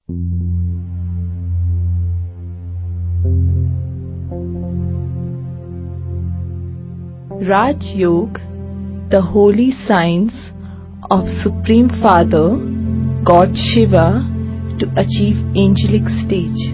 Raj Yoga, the holy science of Supreme Father, God Shiva, to achieve angelic stage.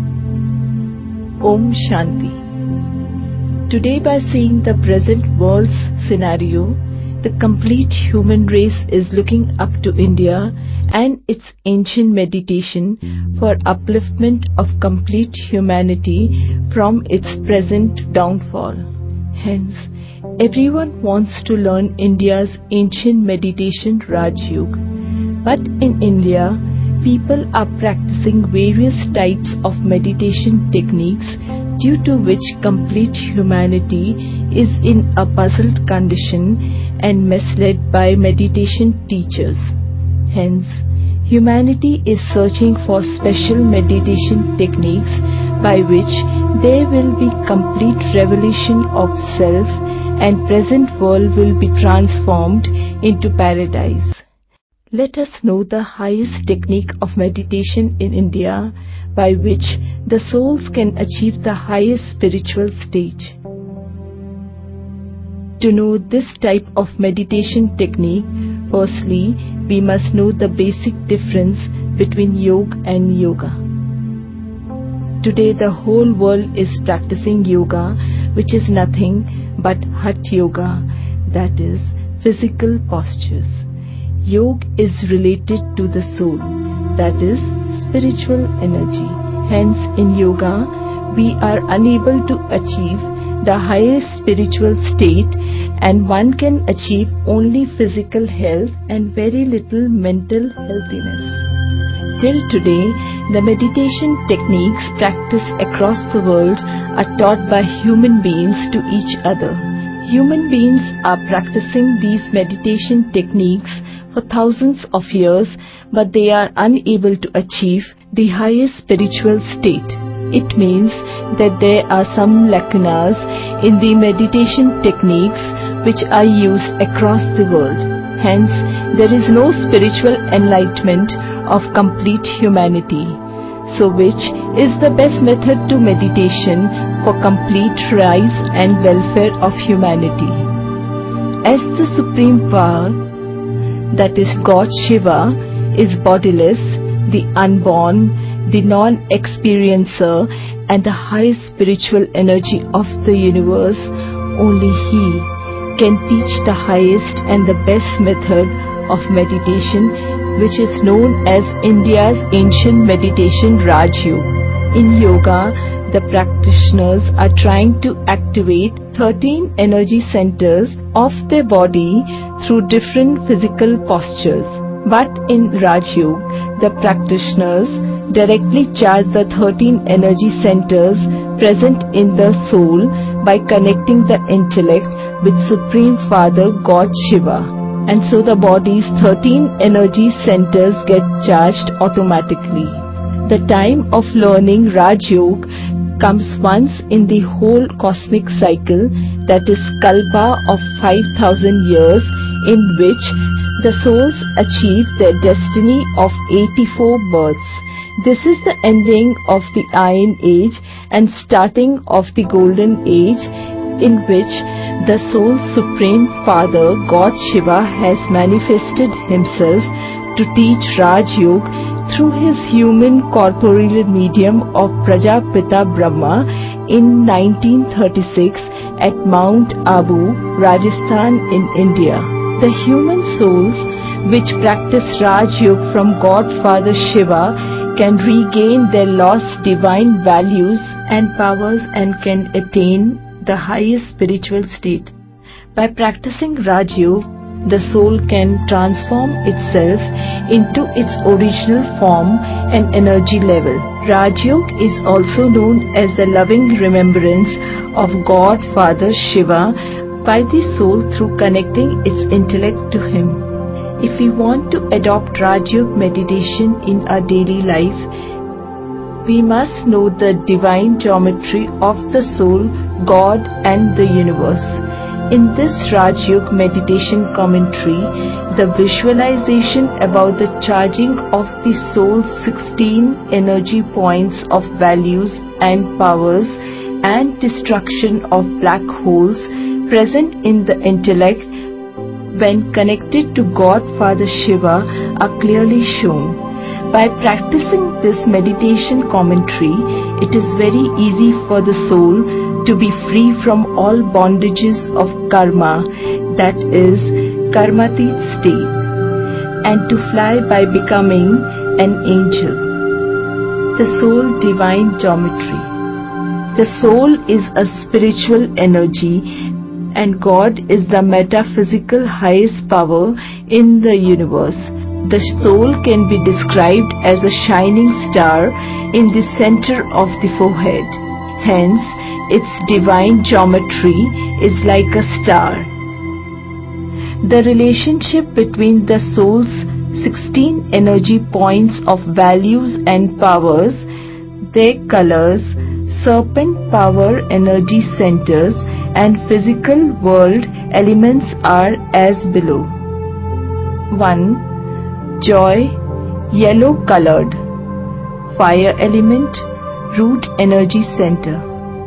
Om Shanti. Today, by seeing the present world's scenario, the complete human race is looking up to India and its ancient meditation for upliftment of complete humanity from its present downfall. Hence, everyone wants to learn India's ancient meditation Raj Yoga. But in India, people are practicing various types of meditation techniques, due to which complete humanity is in a puzzled condition and misled by meditation teachers. Hence, humanity is searching for special meditation techniques by which there will be complete revelation of self and present world will be transformed into paradise. Let us know the highest technique of meditation in India by which the souls can achieve the highest spiritual stage. To know this type of meditation technique, firstly, we must know the basic difference between yoga and yoga. Today the whole world is practicing yoga, which is nothing but Hatha Yoga, that is, physical postures. Yoga is related to the soul, that is, spiritual energy. Hence, in yoga, we are unable to achieve the highest spiritual state, and one can achieve only physical health and very little mental healthiness. Till today, the meditation techniques practiced across the world are taught by human beings to each other. Human beings are practicing these meditation techniques for thousands of years, but they are unable to achieve the highest spiritual state. It means that there are some lacunas in the meditation techniques which are used across the world. Hence, there is no spiritual enlightenment of complete humanity. So which is the best method to meditation for complete rise and welfare of humanity? As the Supreme Power, that is God Shiva, is bodiless, the unborn, the non-experiencer, and the highest spiritual energy of the universe, only He can teach the highest and the best method of meditation, which is known as India's ancient meditation Raj Yoga. In yoga, the practitioners are trying to activate 13 energy centers of their body through different physical postures. But in Raj Yoga, the practitioners directly charge the 13 energy centers present in the soul by connecting the intellect with Supreme Father God Shiva. And so the body's 13 energy centers get charged automatically. The time of learning Raj Yoga comes once in the whole cosmic cycle, that is Kalpa of 5,000 years, in which the souls achieve their destiny of 84 births. This is the ending of the Iron Age and starting of the Golden Age, in which the soul's Supreme Father, God Shiva, has manifested himself to teach Raj Yoga through his human corporeal medium of Prajapita Brahma in 1936 at Mount Abu, Rajasthan in India. The human souls which practice Raj Yoga from Godfather Shiva can regain their lost divine values and powers and can attain the highest spiritual state. By practicing Raj Yoga, the soul can transform itself into its original form and energy level. Raj Yoga is also known as the loving remembrance of God Father Shiva by the soul through connecting its intellect to Him. If we want to adopt Raj Yoga meditation in our daily life, we must know the divine geometry of the soul, God and the universe. In this Raj Yoga meditation commentary, the visualization about the charging of the soul's 16 energy points of values and powers and destruction of black holes present in the intellect when connected to God Father Shiva are clearly shown. By practicing this meditation commentary, it is very easy for the soul to be free from all bondages of karma, that is, karmatit state, and to fly by becoming an angel. The soul divine geometry. The soul is a spiritual energy, and God is the metaphysical highest power in the universe. The soul can be described as a shining star in the center of the forehead. Hence, its divine geometry is like a star. The relationship between the soul's 16 energy points of values and powers, their colors, serpent power energy centers, and physical world elements are as below. 1. Joy, yellow colored. Fire element, root energy center.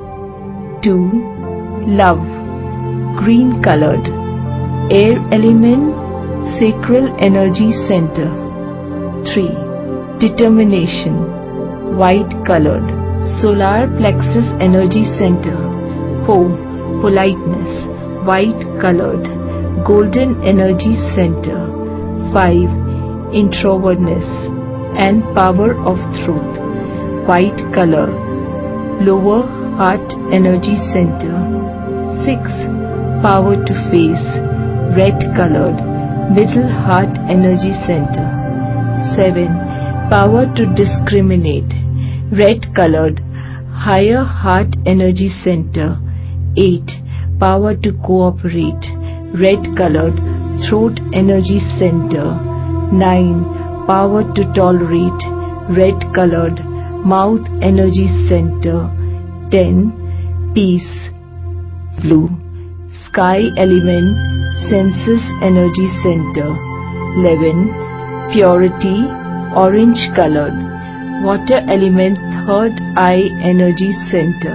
2. Love, green colored. Air element, sacral energy center. 3. Determination, white colored. Solar plexus energy center. 4. Politeness, white colored. Golden energy center. 5. Introvertness and power of truth, white color. Lower heart energy center. 6. Power to face, red colored. Middle heart energy center. 7. Power to discriminate, red colored. Higher heart energy center. 8. Power to cooperate, red colored. Throat energy center. 9. Power to tolerate, red colored. Mouth energy center. 10. Peace, blue. Sky element, senses energy center. 11. Purity, orange colored. Water element, third eye energy center.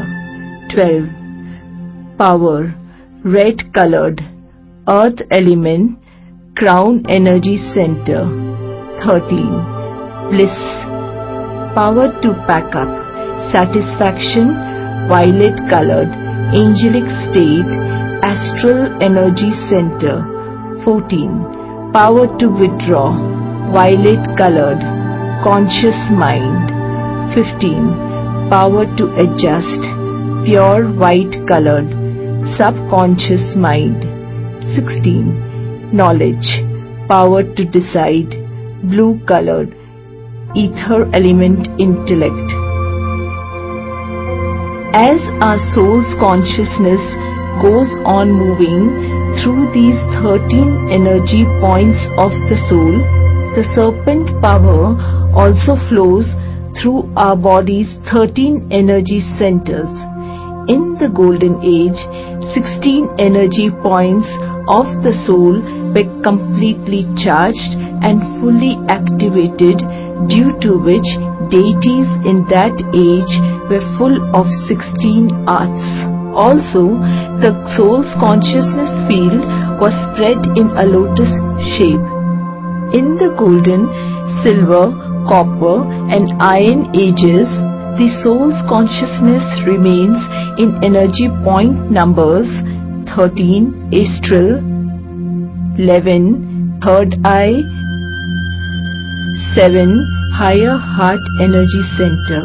12. Power, red colored. Earth element, crown energy center. 13. Bliss, power to pack up. Satisfaction, violet colored. Angelic state, astral energy center. 14. Power to withdraw, violet colored. Conscious mind. 15. Power to adjust, pure white colored. Subconscious mind. 16. Knowledge, power to decide, blue colored. Ether element intellect. As our soul's consciousness goes on moving through these 13 energy points of the soul, the serpent power also flows through our body's 13 energy centers. In the golden age, 16 energy points of the soul were completely charged and fully activated, due to which deities in that age were full of 16 arts. Also, the soul's consciousness field was spread in a lotus shape. In the golden, silver, copper and iron ages, the soul's consciousness remains in energy point numbers 13 astral, 11 third eye, 7 higher heart energy center,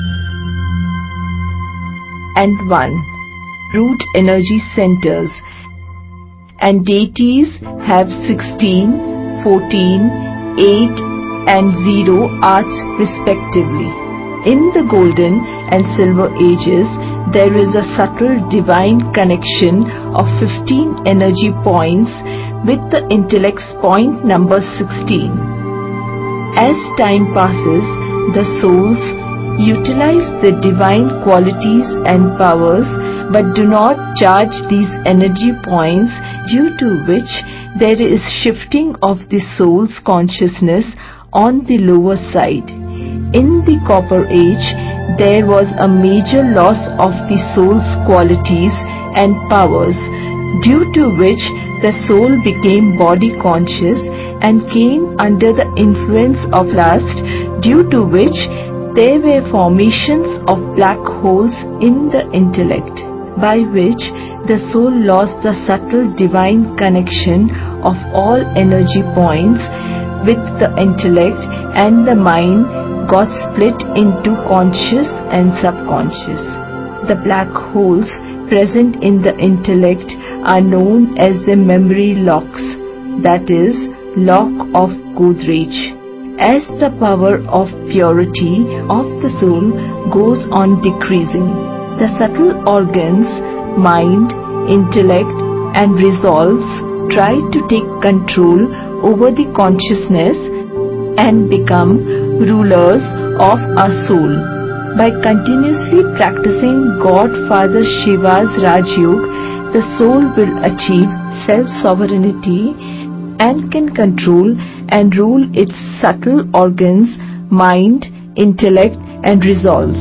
and 1 root energy centers, and deities have 16, 14, 8 and 0 arts respectively. In the golden and silver ages, there is a subtle divine connection of 15 energy points with the intellect's point number 16. As time passes, the souls utilize the divine qualities and powers but do not charge these energy points, due to which there is shifting of the soul's consciousness on the lower side. In the Copper Age, there was a major loss of the soul's qualities and powers, due to which the soul became body conscious and came under the influence of lust, due to which there were formations of black holes in the intellect, by which the soul lost the subtle divine connection of all energy points with the intellect, and the mind got split into conscious and subconscious. The black holes present in the intellect are known as the memory locks, that is, lock of Godrej. As the power of purity of the soul goes on decreasing, the subtle organs, mind, intellect, and resolves try to take control over the consciousness and become rulers of our soul. By continuously practicing Godfather Shiva's Raj Yoga, the soul will achieve self-sovereignty and can control and rule its subtle organs, mind, intellect, and resolves.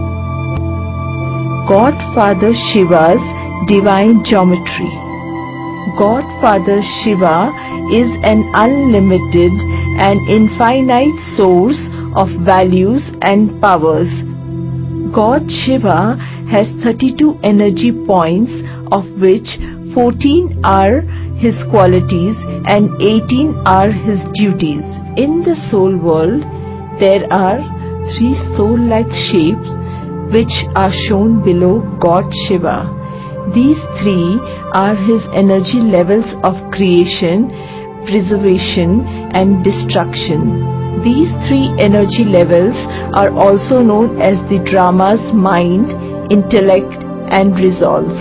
Godfather Shiva's Divine Geometry. Godfather Shiva is an unlimited and infinite source of values and powers. God Shiva has 32 energy points, of which 14 are his qualities and 18 are his duties. In the soul world, there are 3 soul-like shapes which are shown below God Shiva. These 3 are his energy levels of creation, preservation, and destruction. These 3 energy levels are also known as the dramas mind, intellect, and resolves.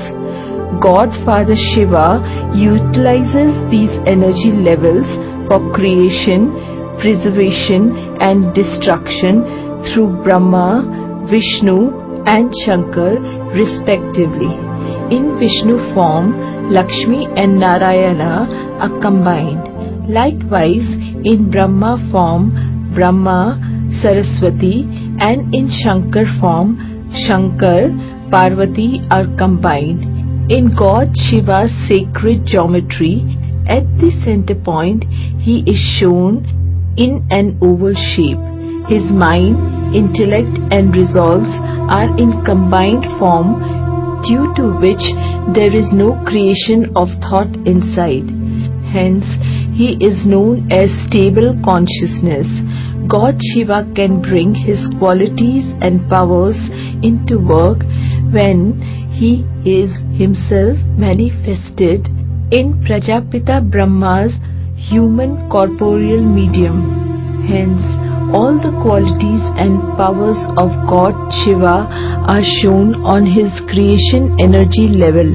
Godfather Shiva utilizes these energy levels for creation, preservation, and destruction through Brahma, Vishnu, and Shankar respectively. In Vishnu form, Lakshmi and Narayana are combined. Likewise, in Brahma form, Brahma, Saraswati, and in Shankar form, Shankar, Parvati are combined. In God Shiva's sacred geometry, at the center point, he is shown in an oval shape. His mind, intellect, and resolves are in combined form, due to which there is no creation of thought inside. Hence, he is known as stable consciousness. God Shiva can bring his qualities and powers into work when he is himself manifested in Prajapita Brahma's human corporeal medium. Hence, all the qualities and powers of God Shiva are shown on his creation energy level.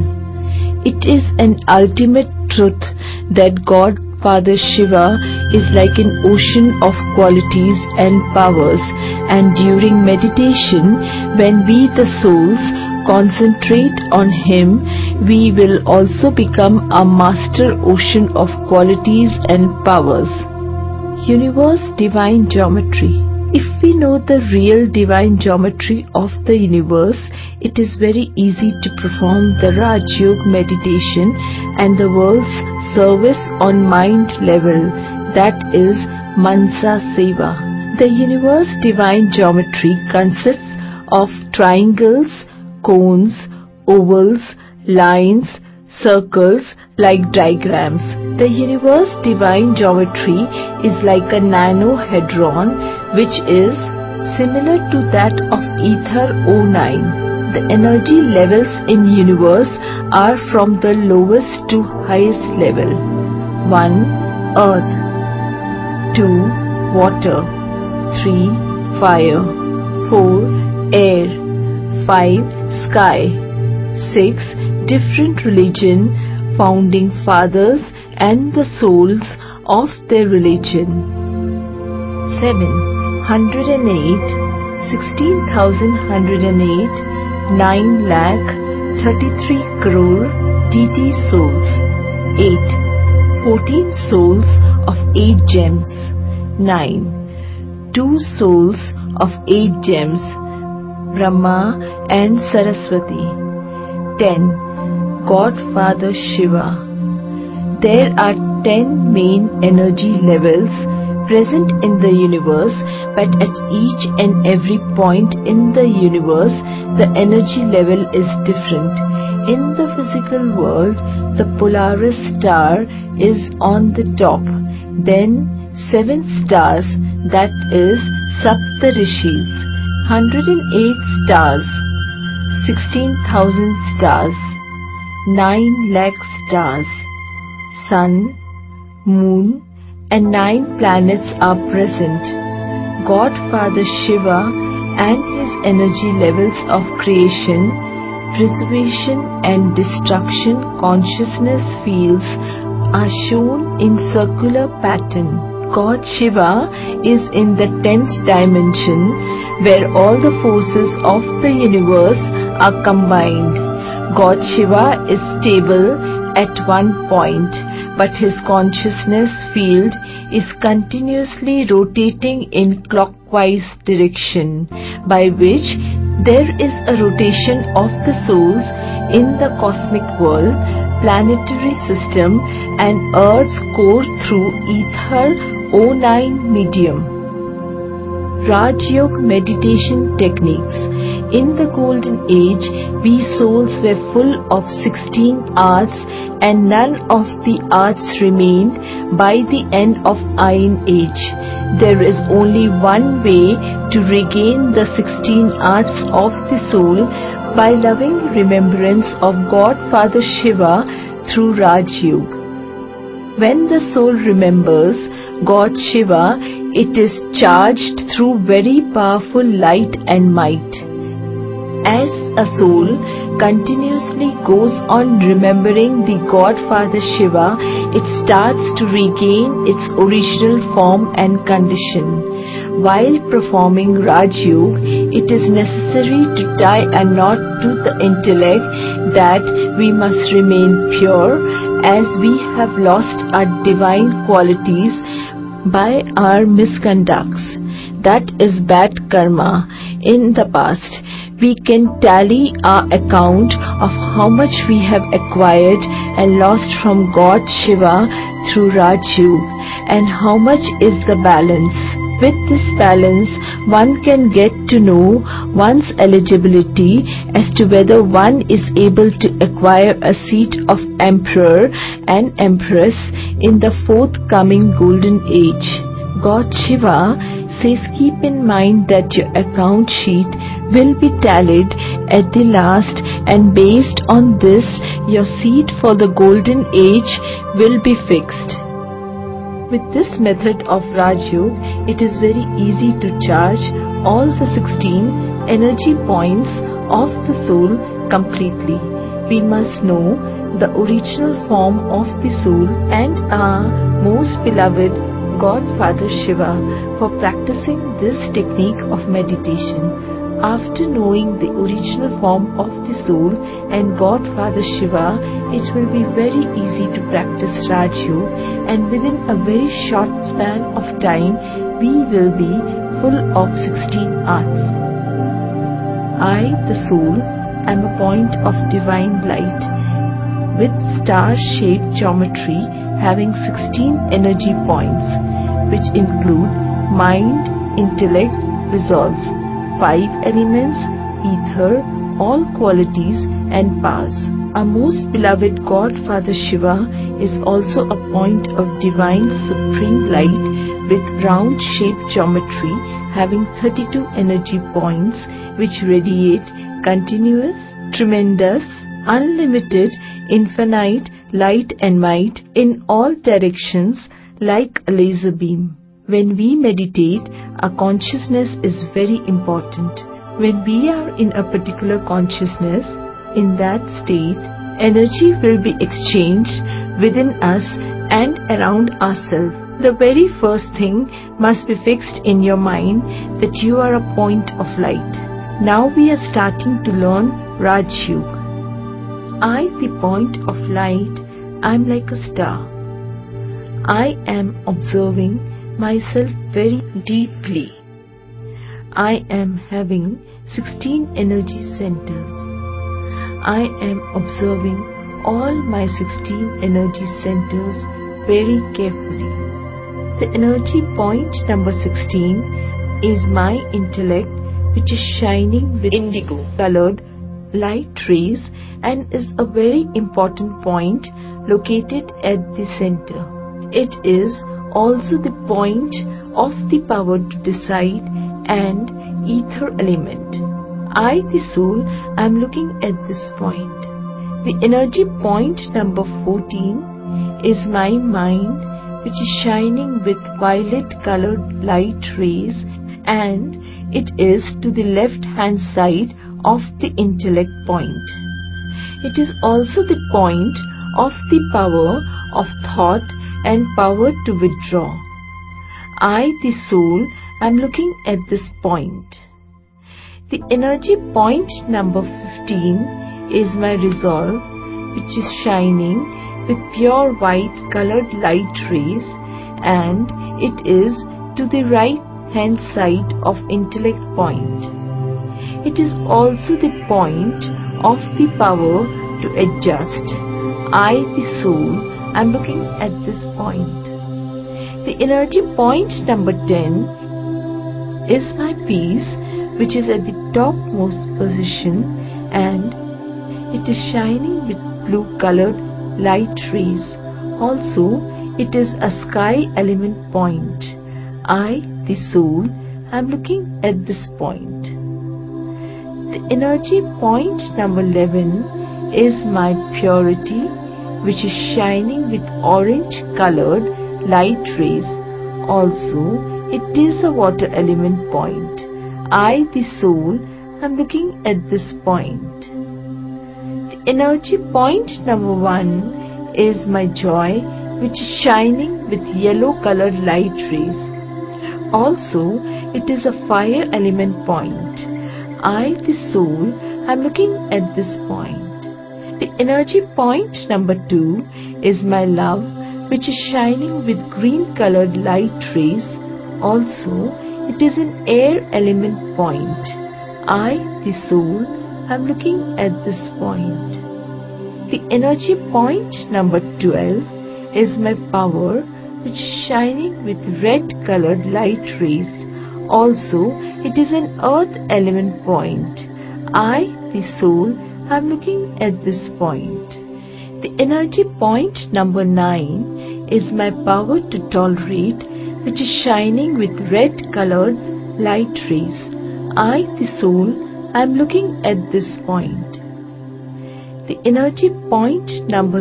It is an ultimate truth that Godfather Shiva is like an ocean of qualities and powers, and during meditation, when we the souls concentrate on him, we will also become a master ocean of qualities and powers. Universe Divine Geometry. If we know the real divine geometry of the universe, it is very easy to perform the Raj Yoga meditation and the world's service on mind level, that is Mansa Seva. The universe divine geometry consists of triangles, cones, ovals, lines, circles like diagrams. The universe divine geometry is like a nanohedron, which is similar to that of ether O9. The energy levels in universe are from the lowest to highest level. 1. Earth. 2. Water. 3. Fire. 4. Air. 5. Sky. 6. Different religion, founding fathers and the souls of their religion. 7. 108, 16,108, 9 lakh, 33 crore DT souls. 8. 14 souls of 8 gems. 9. 2 souls of 8 gems, Brahma and Saraswati. 10. Godfather Shiva. There are 10 main energy levels present in the universe, but at each and every point in the universe, the energy level is different. In the physical world, the Polaris star is on the top. Then 7 stars, that is Saptarishis, 108 stars, 16,000 stars, 9 lakh stars, Sun, Moon and 9 planets are present. Godfather Shiva and his energy levels of creation, preservation and destruction consciousness fields are shown in circular pattern. God Shiva is in the 10th dimension, where all the forces of the universe are combined. God Shiva is stable at one point, but his consciousness field is continuously rotating in clockwise direction, by which there is a rotation of the souls in the cosmic world, planetary system and Earth's core through ether O9 medium. Raj Yoga meditation techniques. In the golden age, we souls were full of 16 arts and none of the arts remained by the end of Iron Age. There is only one way to regain the 16 arts of the soul, by loving remembrance of Godfather Shiva through Raj Yoga. When the soul remembers God Shiva, it is charged through very powerful light and might. As a soul continuously goes on remembering the Godfather Shiva, it starts to regain its original form and condition. While performing Raj Yoga, it is necessary to tie a knot to the intellect that we must remain pure, as we have lost our divine qualities by our misconducts, that is bad karma, in the past. We can tally our account of how much we have acquired and lost from God Shiva through Raj Yoga, and how much is the balance. With this balance, one can get to know one's eligibility as to whether one is able to acquire a seat of Emperor and Empress in the forthcoming golden age. God Shiva says, keep in mind that your account sheet will be tallied at the last, and based on this, your seat for the golden age will be fixed. With this method of Raj Yoga, it is very easy to charge all the 16 energy points of the soul completely. We must know the original form of the soul and our most beloved Godfather Shiva for practicing this technique of meditation. After knowing the original form of the soul and Godfather Shiva, it will be very easy to practice Raj Yoga, and within a very short span of time, we will be full of 16 arts. I, the soul, am a point of divine light with star-shaped geometry having 16 energy points, which include mind, intellect, resolve, 5 elements, ether, all qualities and powers. Our most beloved Godfather Shiva is also a point of divine supreme light with round-shaped geometry having 32 energy points which radiate continuous, tremendous, unlimited, infinite light and might in all directions like a laser beam. When we meditate, our consciousness is very important. When we are in a particular consciousness, in that state, energy will be exchanged within us and around ourselves. The very first thing must be fixed in your mind that you are a point of light. Now we are starting to learn Raj Yoga. I, the point of light, am like a star. I am observing myself very deeply. I am having 16 energy centers. I am observing all my 16 energy centers very carefully. The energy point number 16 is my intellect, which is shining with indigo colored light rays and is a very important point located at the center. It is also the point of the power to decide and ether element. I, the soul, am looking at this point. The energy point number 14 is my mind, which is shining with violet colored light rays, and it is to the left hand side of the intellect point. It is also the point of the power of thought and power to withdraw. I, the soul, am looking at this point. The energy point number 15 is my resolve, which is shining with pure white colored light rays, and it is to the right hand side of intellect point. It is also the point of the power to adjust. I, the soul, am looking at this point. The energy point number 10 is my peace, which is at the topmost position, and it is shining with blue colored light rays. Also, it is a sky element point. I, the soul, am looking at this point. The energy point number 11 is my purity, which is shining with orange colored light rays. Also, it is a water element point. I, the soul, am looking at this point. The energy point number 1 is my joy, which is shining with yellow colored light rays. Also, it is a fire element point. I, the soul, am looking at this point. The energy point number 2 is my love, which is shining with green colored light rays. Also, it is an air element point. I, the soul, am looking at this point. The energy point number 12 is my power, which is shining with red colored light rays. Also, it is an earth element point. I, the soul, am looking at this point. The energy point number 9 is my power to tolerate, which is shining with red colored light rays. I, the soul, am looking at this point. The energy point number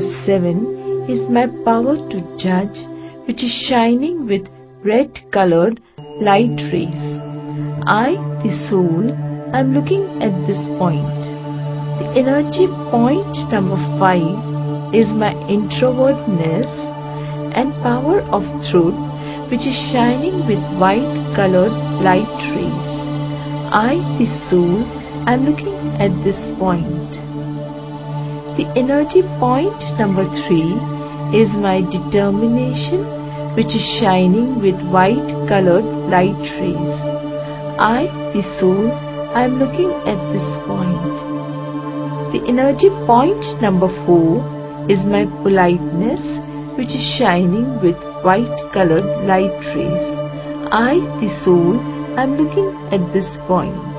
7 is my power to judge, which is shining with red colored light rays. I, the soul, am looking at this point. The energy point number 5 is my introvertness and power of truth, which is shining with white colored light rays. I, the soul, am looking at this point. The energy point number 3 is my determination, which is shining with white colored light rays. I, the soul, am looking at this point. The energy point number 4 is my politeness, which is shining with white colored light rays. I, the soul, am looking at this point.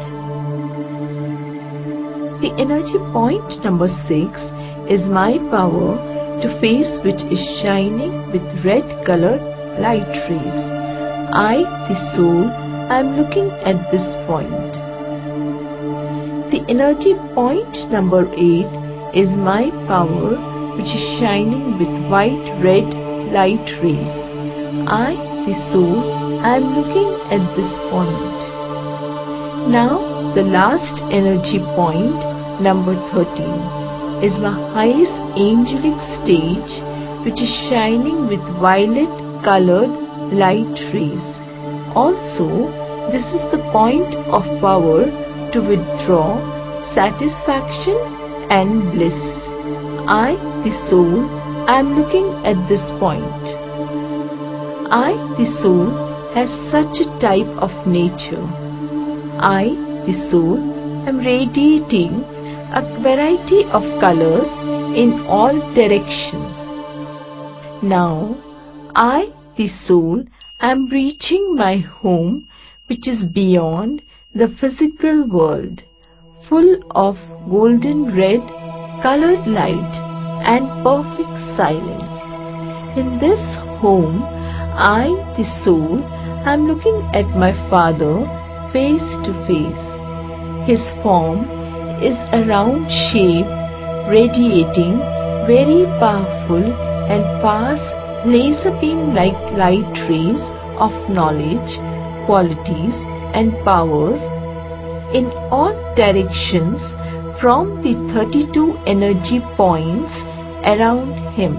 The energy point number 6 is my power to face, which is shining with red colored light rays. I, the soul, am looking at this point. The energy point number 8 is my power, which is shining with white red light rays. I, the soul, am looking at this point. Now, the last energy point, number 13, is my highest angelic stage, which is shining with violet colored light rays. Also, this is the point of power to withdraw, satisfaction and bliss. I, the soul, am looking at this point. I, the soul, has such a type of nature. I, the soul, am radiating a variety of colors in all directions. Now, I, the soul, am reaching my home, which is beyond the physical world, full of golden red colored light and perfect silence. In this home, I, the soul, am looking at my Father face to face. His form is a round shape, radiating very powerful and fast laser beam-like light rays of knowledge, qualities and powers in all directions from the 32 energy points around him.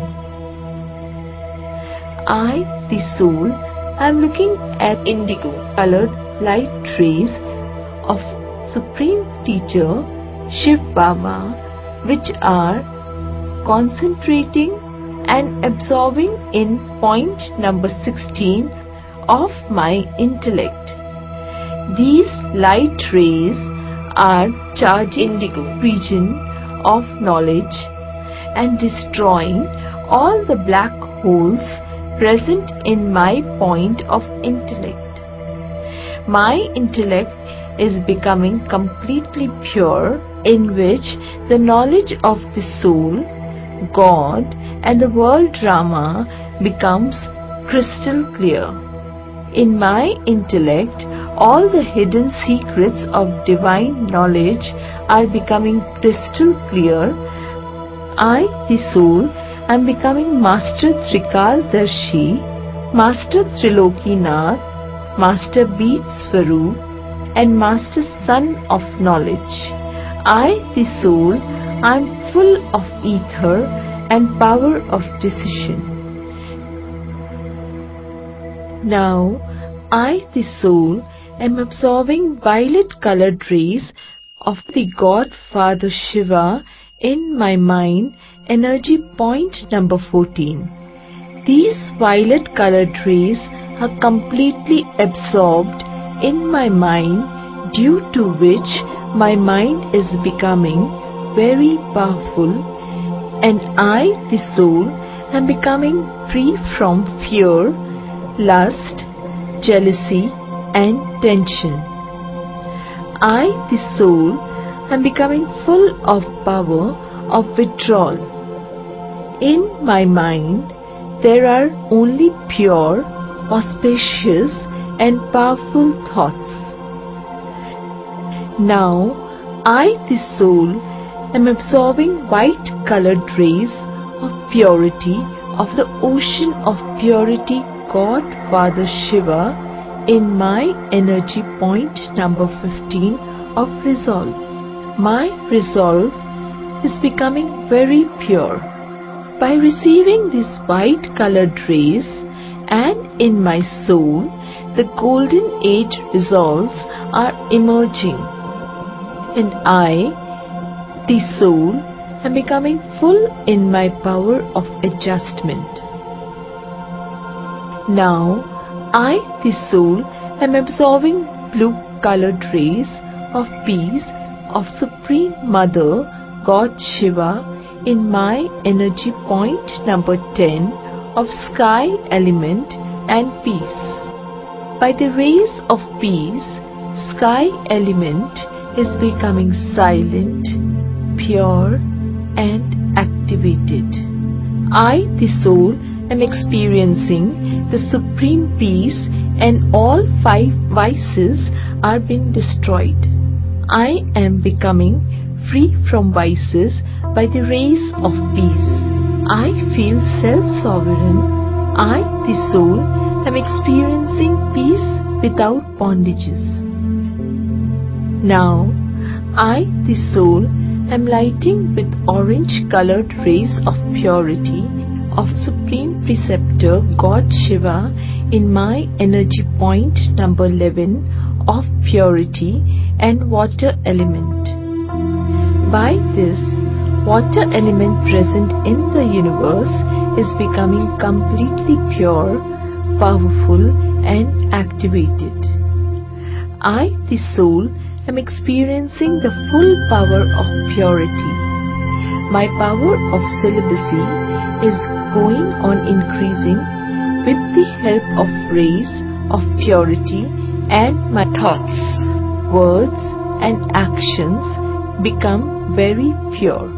I, the soul, am looking at indigo colored light rays of Supreme Teacher Shiv Baba, which are concentrating and absorbing in point number 16 of my intellect. These light rays are charging indigo region of knowledge and destroying all the black holes present in my point of intellect. My intellect is becoming completely pure, in which the knowledge of the soul, God and the world drama becomes crystal clear. In my intellect, all the hidden secrets of divine knowledge are becoming crystal clear. I, the soul, am becoming Master Trikal-darshi, Master Trilokinath, Master Beat Swaroop, and Master Sun of Knowledge. I, the soul, am full of ether and power of decision. Now, I, the soul, am absorbing violet-colored rays of the God Father Shiva in my mind, energy point number 14. These violet-colored rays are completely absorbed in my mind, due to which my mind is becoming very powerful, and I, the soul, am becoming free from fear, lust, jealousy, and tension. I, the soul, am becoming full of power of withdrawal. In my mind, there are only pure, auspicious, and powerful thoughts. Now, I, the soul, am absorbing white-colored rays of purity of the ocean of purity God Father Shiva in my energy point number 15 of resolve. My resolve is becoming very pure. By receiving these white-colored rays, and in my soul, the golden age resolves are emerging, and I, the soul, am becoming full in my power of adjustment. Now, I, the soul, am absorbing blue-colored rays of peace of Supreme Mother, God Shiva, in my energy point number 10 of sky element and peace. By the rays of peace, sky element is becoming silent, pure, and activated. I, the soul, am experiencing the supreme peace, and all 5 vices are being destroyed. I am becoming free from vices by the rays of peace. I feel self-sovereign. I, the soul, am experiencing peace without bondages. Now, I, the soul, am lighting with orange-colored rays of purity of Supreme Preceptor God Shiva in my energy point number 11 of purity and water element. By this, water element present in the universe is becoming completely pure, powerful and activated. I, the soul, am experiencing the full power of purity. My power of celibacy is going on increasing with the help of rays of purity, and my thoughts, words and actions become very pure.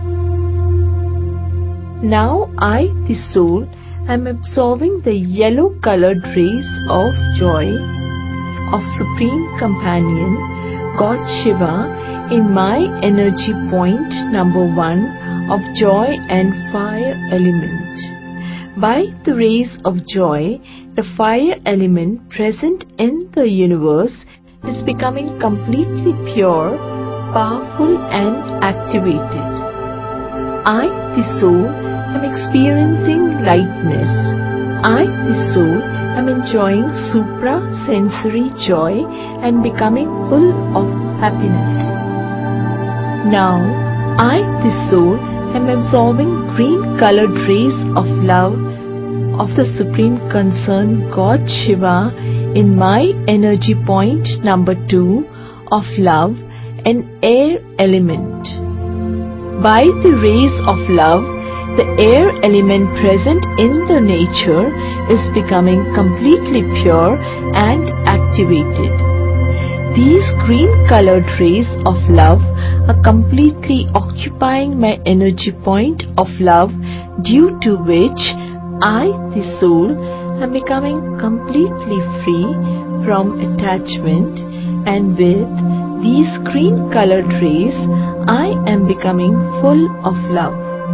Now I, the soul, am absorbing the yellow-colored rays of joy of Supreme Companion, God Shiva, in my energy point number 1 of joy and fire element. By the rays of joy, the fire element present in the universe is becoming completely pure, powerful and activated. I, the soul, am experiencing lightness. I, the soul, am enjoying supra-sensory joy and becoming full of happiness. Now, I, the soul, am absorbing green-colored rays of love of the Supreme Concern God Shiva in my energy point number 2 of love and air element. By the rays of love, the air element present in the nature is becoming completely pure and activated. These green-colored rays of love are completely occupying my energy point of love, due to which I, the soul, am becoming completely free from attachment, and with these green-colored rays, I am becoming full of love.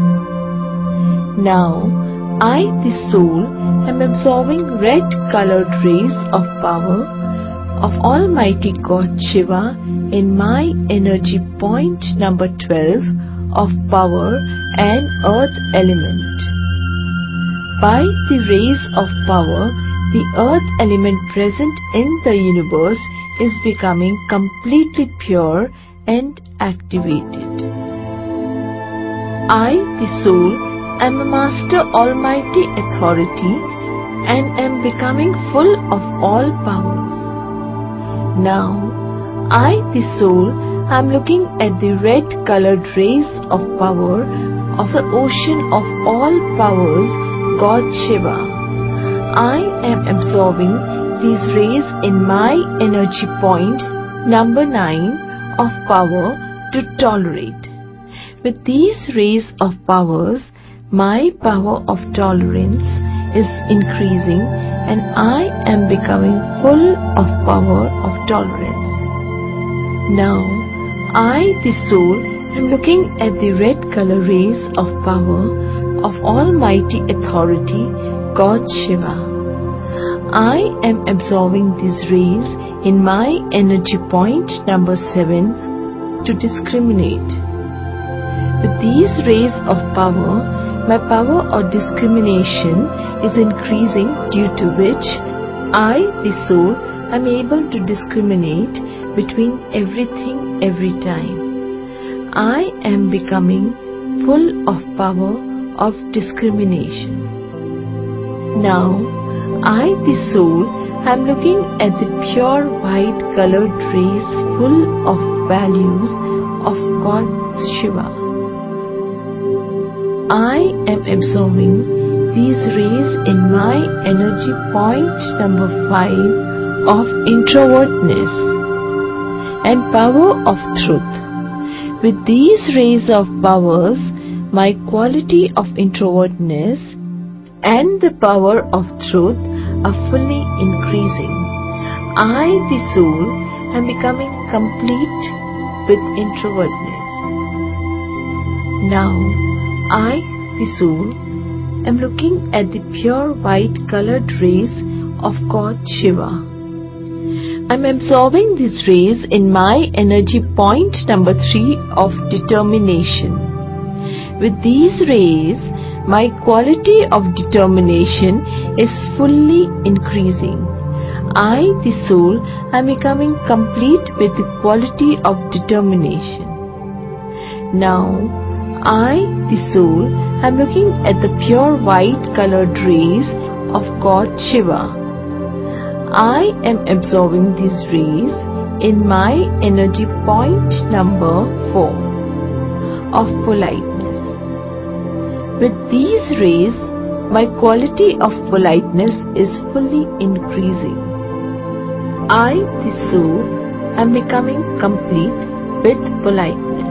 Now, I, the soul, am absorbing red-colored rays of power of Almighty God Shiva in my energy point number 12 of power and earth element. By the rays of power, the earth element present in the universe is becoming completely pure and activated. I, the soul, am a Master Almighty Authority and am becoming full of all powers. Now, I, the soul, am looking at the red-colored rays of power of the ocean of all powers, God Shiva. I am absorbing these rays in my energy point number 9 of power to tolerate. With these rays of powers, my power of tolerance is increasing and I am becoming full of power of tolerance. Now, I, the soul, am looking at the red color rays of power of Almighty Authority, God Shiva. I am absorbing these rays in my energy point number 7 to discriminate. With these rays of power, my power of discrimination is increasing, due to which I, the soul, am able to discriminate between everything every time. I am becoming full of power of discrimination. Now, I, the soul, am looking at the pure white colored rays full of values of God Shiva. I am absorbing these rays in my energy point number 5 of introvertness and power of truth. With these rays of powers, my quality of introvertness and the power of truth are fully increasing. I, the soul, am becoming complete with introvertness. Now, I, the soul, am looking at the pure white colored rays of God Shiva. I am absorbing these rays in my energy point number 3 of determination. With these rays, my quality of determination is fully increasing. I, the soul, am becoming complete with the quality of determination. Now, I, the soul, am looking at the pure white colored rays of God Shiva. I am absorbing these rays in my energy point number 4 of politeness. With these rays, my quality of politeness is fully increasing. I, the soul, am becoming complete with politeness.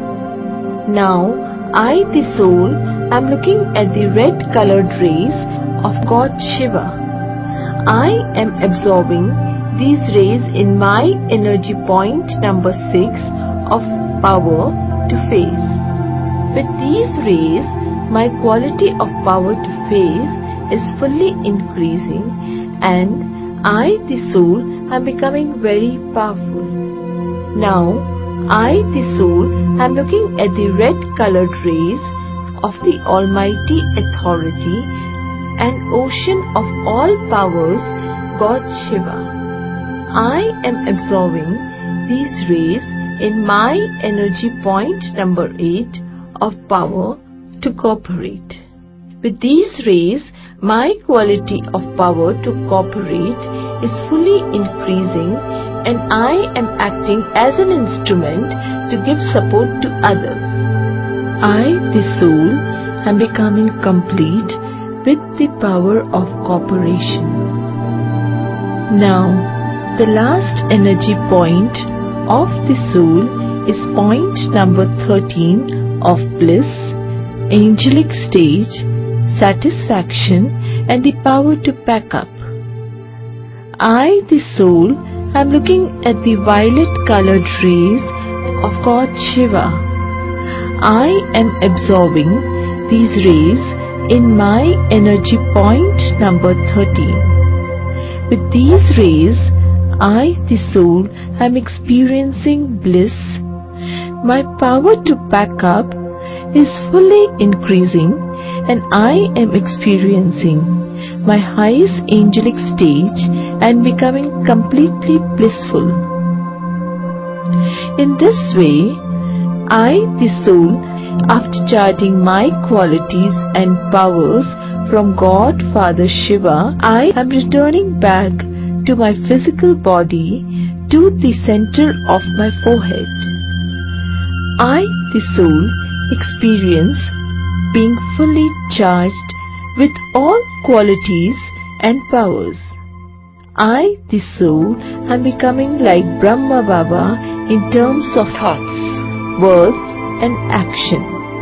Now, I, the soul, am looking at the red colored rays of God Shiva. I am absorbing these rays in my energy point number 6 of power to phase. With these rays, my quality of power to phase is fully increasing, and I, the soul, am becoming very powerful. Now, I, the soul, am looking at the red colored rays of the Almighty Authority and Ocean of all powers, God Shiva. I am absorbing these rays in my energy point number 8 of power to cooperate. With these rays, my quality of power to cooperate is fully increasing, and I am acting as an instrument to give support to others. I, the soul, am becoming complete with the power of cooperation. Now, the last energy point of the soul is point number 13 of bliss, angelic stage, satisfaction, and the power to pack up. I, the soul, am looking at the violet colored rays of God Shiva. I am absorbing these rays in my energy point number 13. With these rays, I, the soul, am experiencing bliss. My power to pack up is fully increasing, and I am experiencing my highest angelic stage and becoming completely blissful. In this way, I, the soul, after charting my qualities and powers from God Father Shiva, I am returning back to my physical body, to the center of my forehead. I, the soul, experience being fully charged with all qualities and powers. I, the soul, am becoming like Brahma Baba in terms of thoughts, words, and action.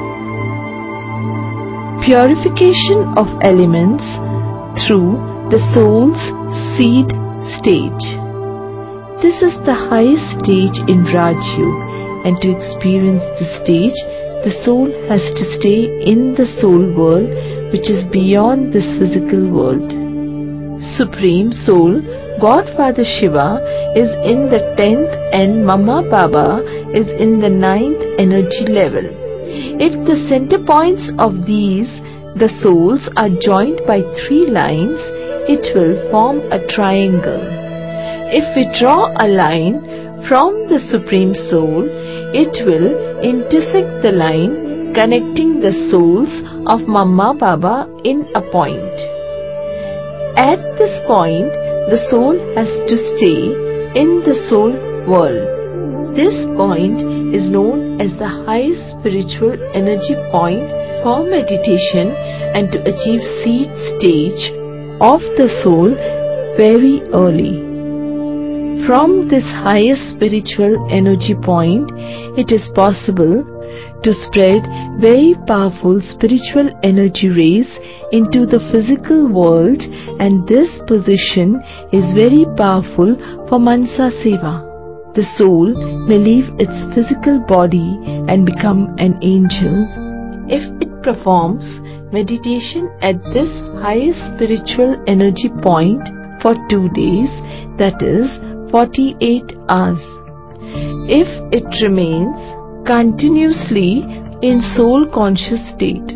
Purification of elements through the soul's seed stage. This is the highest stage in Raj Yoga, and to experience this stage, the soul has to stay in the soul world, which is beyond this physical world. Supreme Soul, God Father Shiva, is in the 10th and Mama Baba is in the 9th energy level. If the center points of these, the souls, are joined by 3 lines, it will form a triangle. If we draw a line from the Supreme Soul, it will intersect the line connecting the souls of Mama Baba in a point. At this point, the soul has to stay in the soul world. This point is known as the highest spiritual energy point for meditation and to achieve seed stage of the soul very early. From this highest spiritual energy point, it is possible to spread very powerful spiritual energy rays into the physical world, and this position is very powerful for Mansa Seva. The soul may leave its physical body and become an angel if it performs meditation at this highest spiritual energy point for 2 days, that is 48 hours. If it remains continuously in soul conscious state.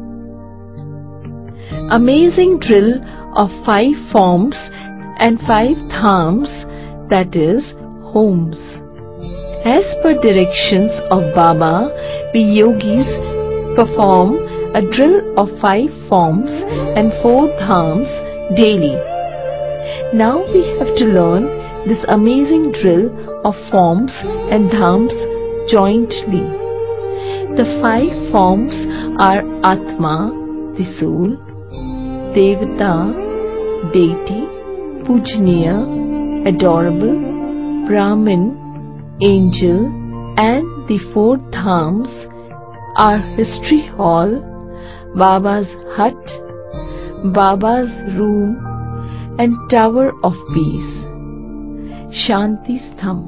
Amazing drill of 5 forms and 5 dhams, that is homes. As per directions of Baba, we yogis perform a drill of 5 forms and 4 dhams daily. Now we have to learn this amazing drill of forms and dhams jointly. The 5 forms are Atma, the soul, Devata, deity, Pujaniya, adorable, Brahmin, angel, and the 4 dhams are History Hall, Baba's hut, Baba's room, and Tower of Peace, Shanti Stham.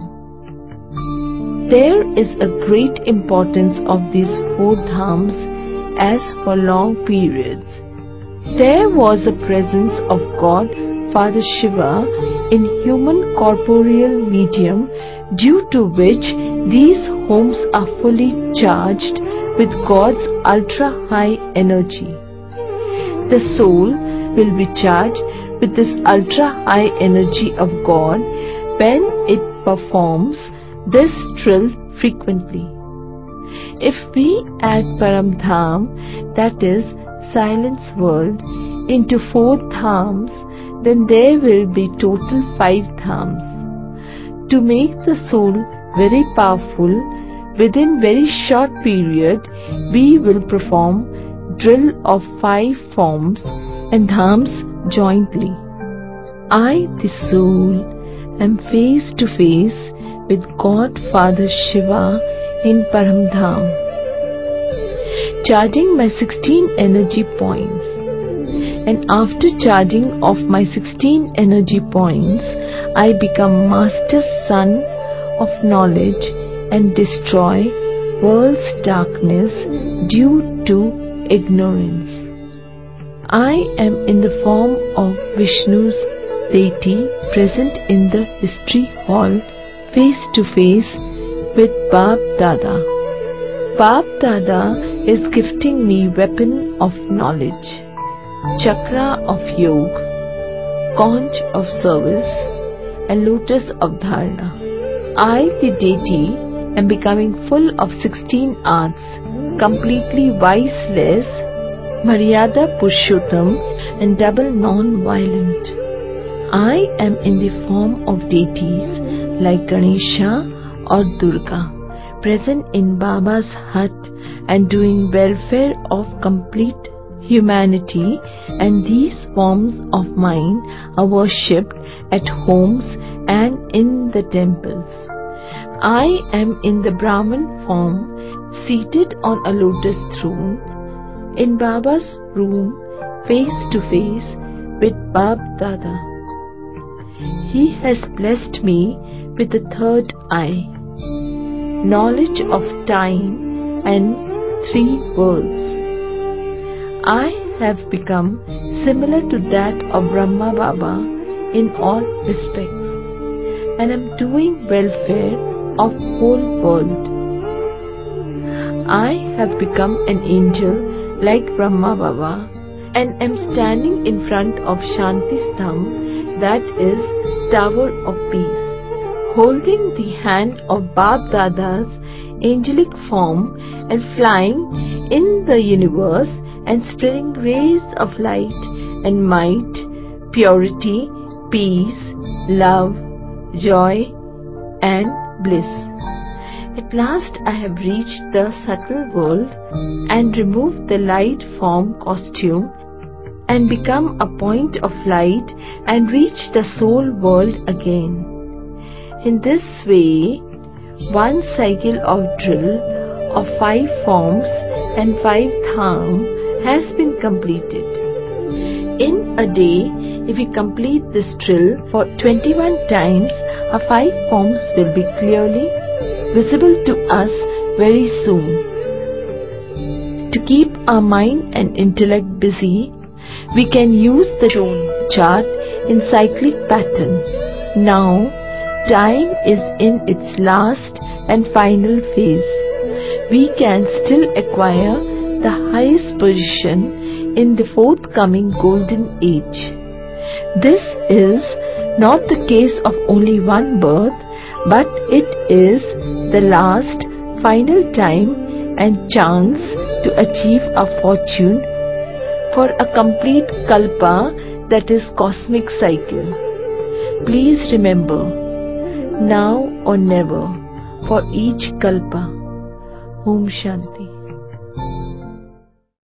There is a great importance of these 4 dhams as for long periods. There was a presence of God Father Shiva in human corporeal medium, due to which these homes are fully charged with God's ultra-high energy. The soul will be charged with this ultra-high energy of God when it performs this drill frequently. If we add Paramdham, that is silence world, into 4 dhams, then there will be total 5 dhams. To make the soul very powerful, within very short period, we will perform drill of 5 forms and dhams jointly. I, the soul, am face to face with God Father Shiva in Paramdham, charging my 16 energy points. And after charging of my 16 energy points, I become Master Sun of knowledge and destroy world's darkness due to ignorance. I am in the form of Vishnu's deity present in the History Hall, face to face with Bap Dada. Bap Dada is gifting me weapon of knowledge, chakra of yoga, conch of service, and lotus of dharana. I, the deity, am becoming full of 16 arts, completely viceless, Maryada Purushottam, and double non-violent. I am in the form of deities like Ganesha or Durga, present in Baba's hut and doing welfare of complete humanity, and these forms of mine are worshipped at homes and in the temples. I am in the Brahman form, seated on a lotus throne in Baba's room, face to face with Bap Dada. He has blessed me with the 3rd eye, knowledge of time and 3 worlds. I have become similar to that of Brahma Baba in all respects, and am doing welfare of whole world. I have become an angel like Brahma Baba, and am standing in front of Shanti Stham, that is Tower of Peace, holding the hand of Bap Dada's angelic form and flying in the universe and spreading rays of light and might, purity, peace, love, joy, and bliss. At last I have reached the subtle world and removed the light form costume and become a point of light and reach the soul world again. In this way, one cycle of drill of 5 forms and 5 dham has been completed. In a day, if we complete this drill for 21 times, our 5 forms will be clearly visible to us very soon. To keep our mind and intellect busy, we can use the shown chart in cyclic pattern. Now, time is in its last and final phase. We can still acquire the highest position in the forthcoming golden age. This is not the case of only one birth, but it is the last final time and chance to achieve our fortune for a complete kalpa, that is cosmic cycle. Please remember, now or never, for each kalpa. Om Shanti.